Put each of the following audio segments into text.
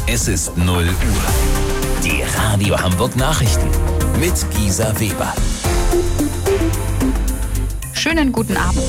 Es ist 0 Uhr. Die Radio Hamburg Nachrichten mit Gisa Weber. Schönen guten Abend.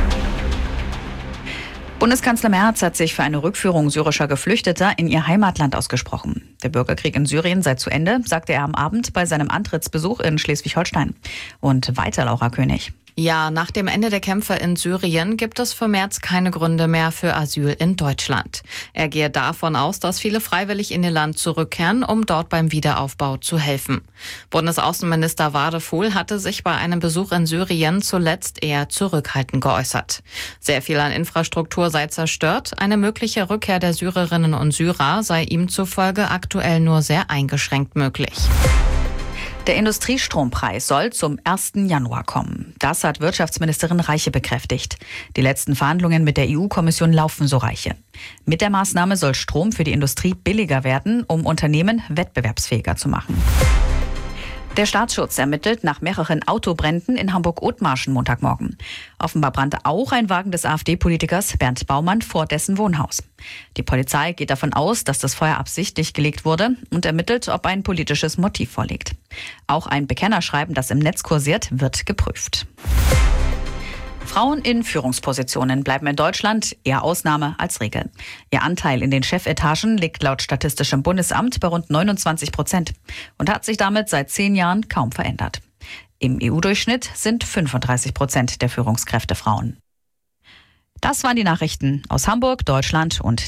Bundeskanzler Merz hat sich für eine Rückführung syrischer Geflüchteter in ihr Heimatland ausgesprochen. Der Bürgerkrieg in Syrien sei zu Ende, sagte er am Abend bei seinem Antrittsbesuch in Schleswig-Holstein. Und weiter, Laura König. Ja, nach dem Ende der Kämpfe in Syrien gibt es für Merz keine Gründe mehr für Asyl in Deutschland. Er gehe davon aus, dass viele freiwillig in ihr Land zurückkehren, um dort beim Wiederaufbau zu helfen. Bundesaußenminister Wadefuhl hatte sich bei einem Besuch in Syrien zuletzt eher zurückhaltend geäußert. Sehr viel an Infrastruktur sei zerstört, eine mögliche Rückkehr der Syrerinnen und Syrer sei ihm zufolge aktuell nur sehr eingeschränkt möglich. Der Industriestrompreis soll zum 1. Januar kommen. Das hat Wirtschaftsministerin Reiche bekräftigt. Die letzten Verhandlungen mit der EU-Kommission laufen, so Reiche. Mit der Maßnahme soll Strom für die Industrie billiger werden, um Unternehmen wettbewerbsfähiger zu machen. Der Staatsschutz ermittelt nach mehreren Autobränden in Hamburg-Othmarschen Montagmorgen. Offenbar brannte auch ein Wagen des AfD-Politikers Bernd Baumann vor dessen Wohnhaus. Die Polizei geht davon aus, dass das Feuer absichtlich gelegt wurde und ermittelt, ob ein politisches Motiv vorliegt. Auch ein Bekennerschreiben, das im Netz kursiert, wird geprüft. Frauen in Führungspositionen bleiben in Deutschland eher Ausnahme als Regel. Ihr Anteil in den Chefetagen liegt laut Statistischem Bundesamt bei rund 29% und hat sich damit seit 10 Jahren kaum verändert. Im EU-Durchschnitt sind 35% der Führungskräfte Frauen. Das waren die Nachrichten aus Hamburg, Deutschland und